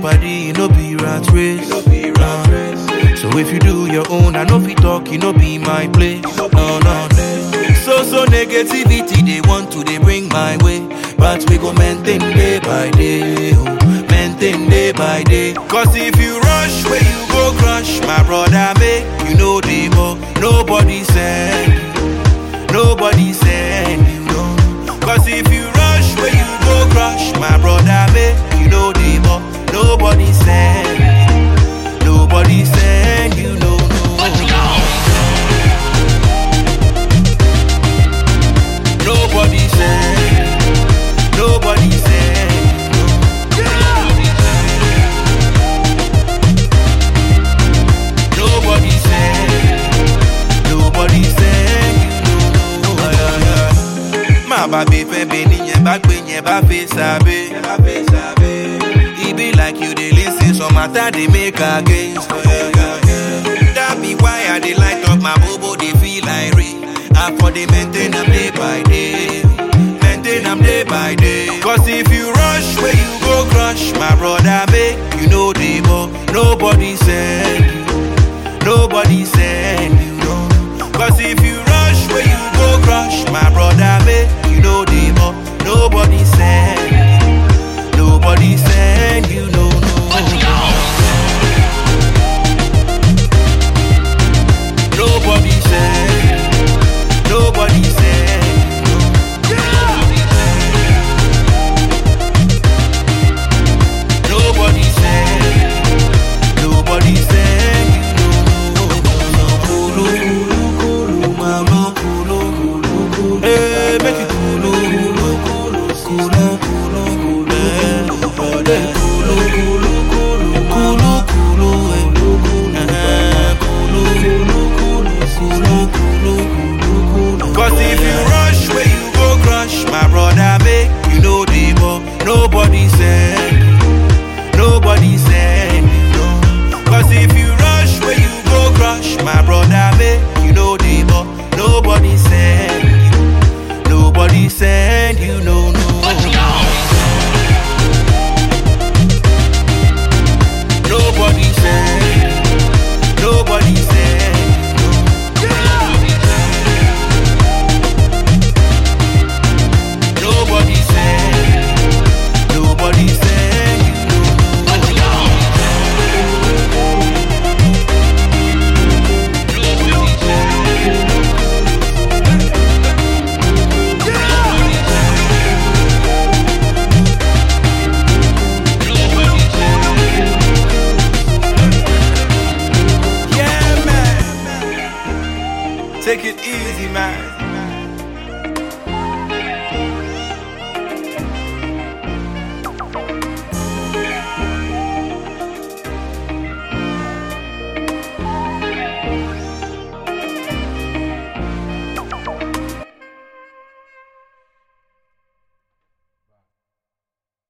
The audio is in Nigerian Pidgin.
party, no be rat race. So if you do your own, I know if you talk, it no be my place. No. So negativity they want to they bring my way, but we go maintain day by day, maintain day by day. Cause if you rush, where you go crush, my brother make you know the more. Nobody send you know. Cause if you rush, where you go crush, my brother make you know the more. Nobody send you know. Nobody said. Nobody said. Ma baby febe ni yen ba gbe yen ba fe sabe. E be like you dey listen some matter they make against. That be why I dey light up my bobo they feel like rain. And for the maintain am day by day. Maintain am day by day. Cause if you rush where you go crush, my brother make you know the more. Nobody send you. Nobody send you. Cause if you rush where you go crush, my brother make you know the more. Nobody send you. Nobody send you. No. Nobody send. Nobody said. Nobody said. Nobody said. Kulu, mama. Hey, make it kulu. Cause if you rush where you go crush, my brother make you know the more. Nobody said. Nobody said. Cause if you rush where you go crush, my brother make you know the more. Nobody said. Nobody said you know. Nobody said. Nobody said. Nobody said. Nobody said you know. Yeah, man. Take it easy, man.